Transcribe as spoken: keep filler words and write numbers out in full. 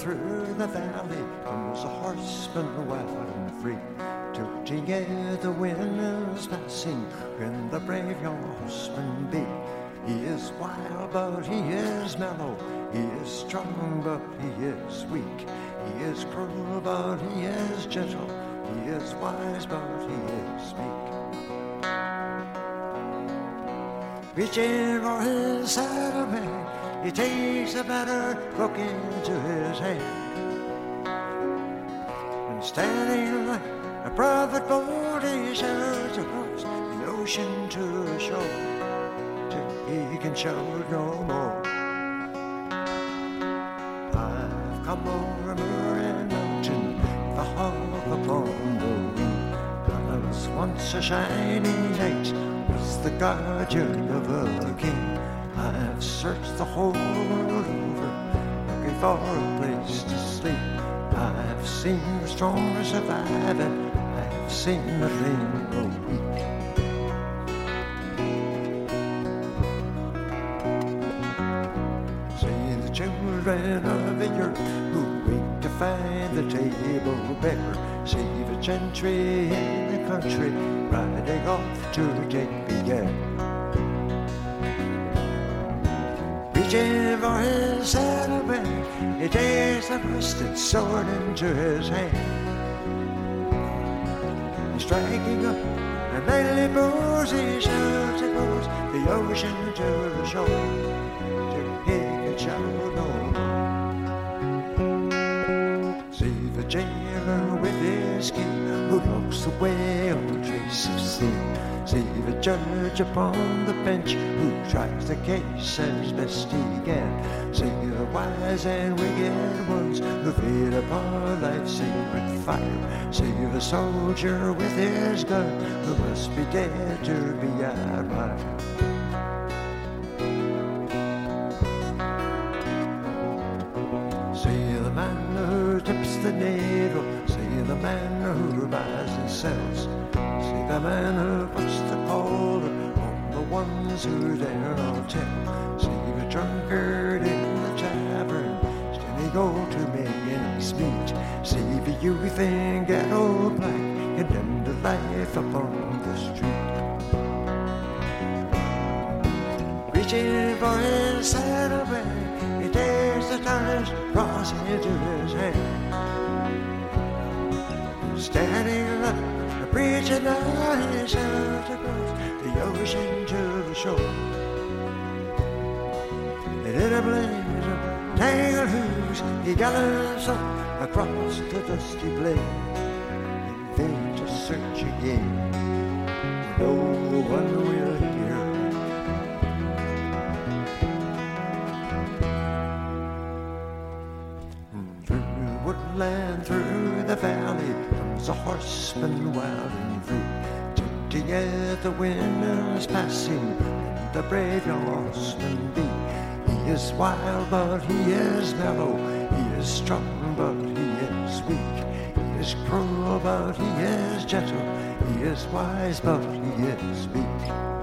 through the valley comes a horseman wild and free, tilting at the wind is passing when the brave young horseman be. He is wild but he is mellow, he is strong but he is weak, he is cruel but he is gentle, he is wise but he is meek. Reaching for his saddlebag, he takes a battered book into his hand, and standing like a prophet bold, he shouts across the ocean to the shore, till he can shout no more. I've come over moor and mountain, the hawk upon the wing. I was once a shining knight, was the guardian of a king. I've searched the whole world over, looking for a place to sleep. I've seen the strong survive and I've seen the lame go weak. See the children of the earth who wait to find the table bare. See the gentry in the country riding off to take beer. Reaching for his saddlebag, he takes a rusted sword into his hand, and striking up a manly blows, he shouts across the ocean to the shore, till he can shout no more. See the jailer with his key, who looks away on trace of sin. See the judge upon the bench, who tries the case as best he can. See the wise and wicked ones who feed upon life's sacred fire. See the soldier with his gun, who must be dead to be admired. See the man who tips the needle, see the man who buys and sells, see the man who puts the collar on the ones who dare not tell. See the drunkard in the tavern, still he go to make ends meet. See the youth in ghetto black, condemned to life upon the street. Reaching for his saddlebag, he takes the tarnished cross into his hand, standing up, preaching now, he shouts across the ocean to the shore. And in a blaze of tangled hooves, he gallops up across the dusty plain, in vain to search again, no one will hear. Woodland through the valley comes a horseman wild and free, tilting at the wind is passing, and the brave young horseman be. He is wild but he is mellow, he is strong but he is weak, he is cruel but he is gentle, he is wise but he is meek.